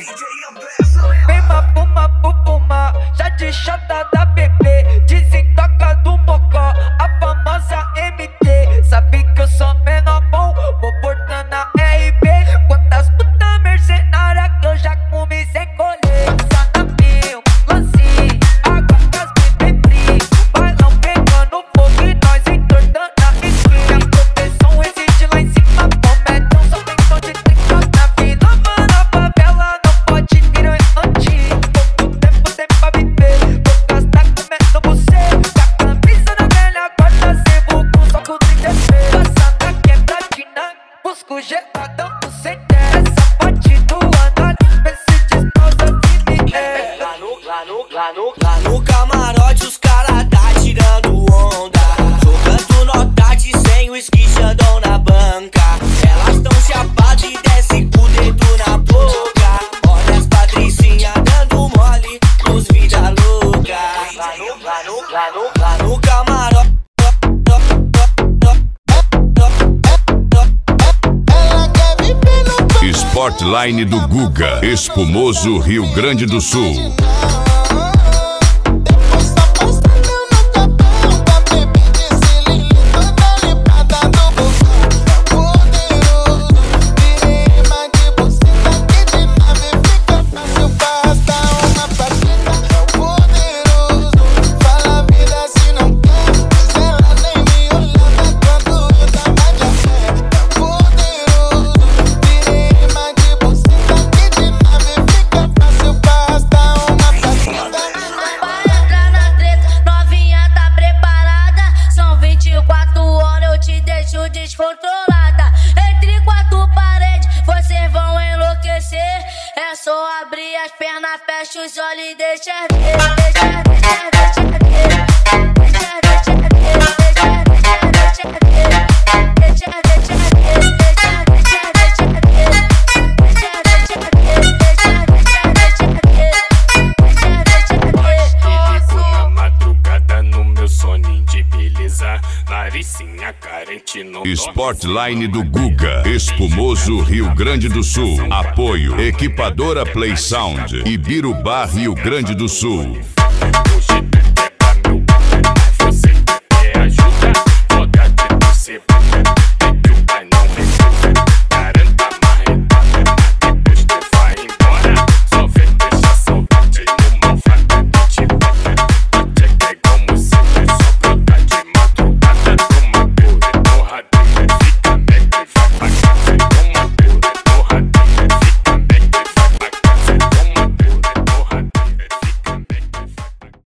Vem mapuma, já de chata da bebê. Desentoca do mocó, a famosa MT. Sabe que eu sou menor bom, vou portando na RB. Quantas putas mercenárias que eu já comi sem colher. Só na pio, lance, água das bebê. Bailão pegando fogo e nós entortando a esquina. A proteção existe lá em cima, promete um som de 30 na vida. Mano, a favela não pode vir antes. Pouco tempo tem pra viver, poucas tá comendo você. Com a camisa da velha guarda, sebo com só com 36. Passando a quebradinha, busco geladão no CT. Essa parte do andar, vê se destroça de mim. Lá no camarote os caras tá tirando onda, jogando notate sem o esquichadão na banca. Elas tão chapadas e desce com o dedo na boca. Olha as patricinhas dando mole nos vida louca. Lá no camarote Sportline do Guga, Espumoso, Rio Grande do Sul. Descontrolada, entre quatro paredes, vocês vão enlouquecer. É só abrir as pernas, fecha os olhos e deixa ver. Na madrugada no meu soninho de beleza, Laricinha carente no Sportline do Guga, Espumoso, Rio Grande do Sul. Apoio Equipadora Play Sound, Ibirubá, Rio Grande do Sul.